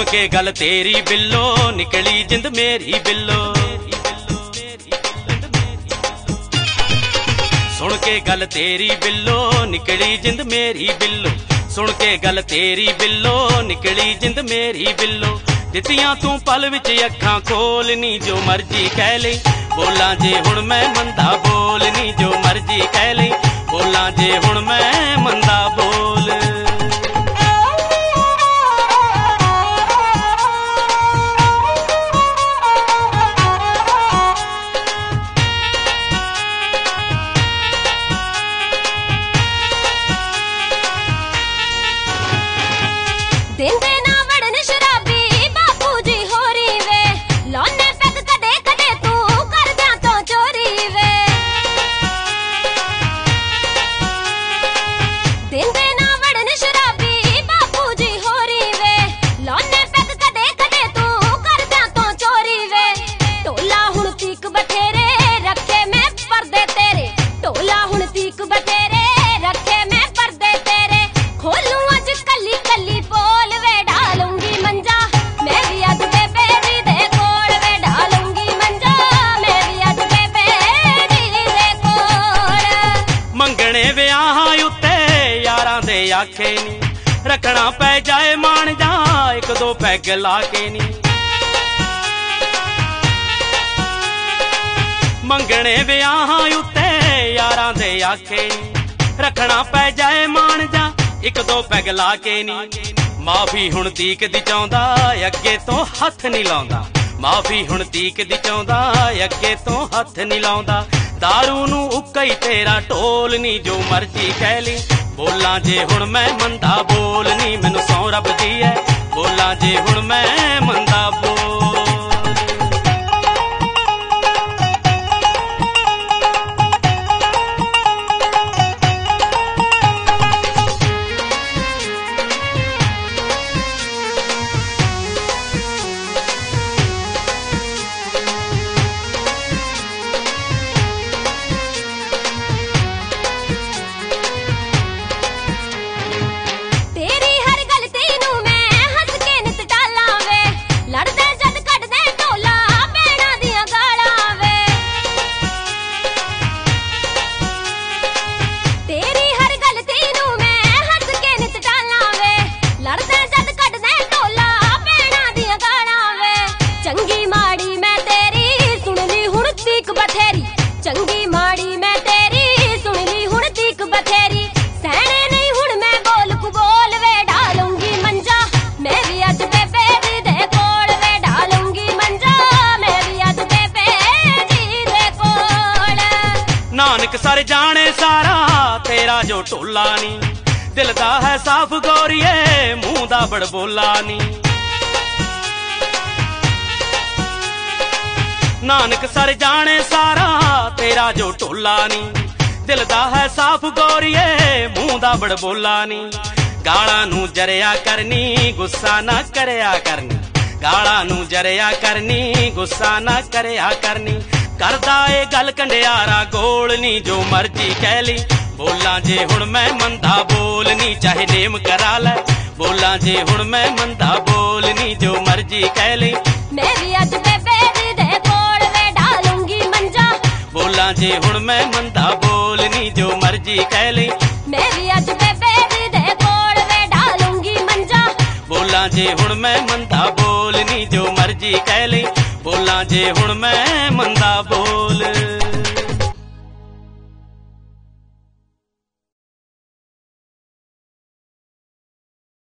के गल तेरी बिल्लो निकली जिंद मेरी बिल्लो। सुन के गल तेरी बिल्लो निकली जिंद मेरी बिल्लो। सुन के गल तेरी बिल्लो निकली जिंद मेरी बिल्लो। दित्तियां तू पल विच अखां खोलनी जो मर्जी कह ले। बोला जे हुण मैं मंदा बोलनी जो मर्जी कह ले। बोला जे हुण मैं मंदा बोल। आखे नी रखना पै जाए मान जा एक दो पैग ला के नी। मंगने ब्याहां उत्ते यारां दे आखे नी रखना पै जाए मान जा एक दो पैग ला के नी। माफी हुण तीक दी चाहुंदा अगे तो हथ नहीं लाउंदा। माफी हुण तीक दी चाहुंदा अगे तो हथ नहीं लाउंदा। दारू नू उक्का ही तेरा ढोल नी जो मर्जी कह ली। बोला जे हुण मैं मंदा बोलनी मैनू सौ रब दी है। बोला जे हुण मैं मंदा बोल। नानक सर जाने सारा तेरा जो ढोला नी। दिल दा है साफ गोरिए मुंह दा बड़बोला नी। नानक सर जाने सारा तेरा जो ढोला नी। दिल दा है साफ गोरिए मुंह दा बड़बोला नी। गालां नू जरिया करनी गुस्सा ना करया करनी। गालां नू जरिया करनी गुस्सा ना करया करनी। करदा ए गल कंडियारा गोलनी जो मर्जी कह ली। बोला जे हुण मैं मंदा बोलनी चाहे नेम करा लै। बोला जे हुण मैं मंदा बोलनी जो मर्जी कह ली। मैं भी अज बेबे दे कोल वे डालूंगी मंजा। बोला जे हुण मैं मंदा बोलनी जो मर्जी कह ली। मैं भी अज बेबे दे कोल वे डालूंगी मंजा। बोला जे हुण मैं मंदा बोलनी जो मर्जी कह ली। बोला जे हुण मैं मंदा बोल।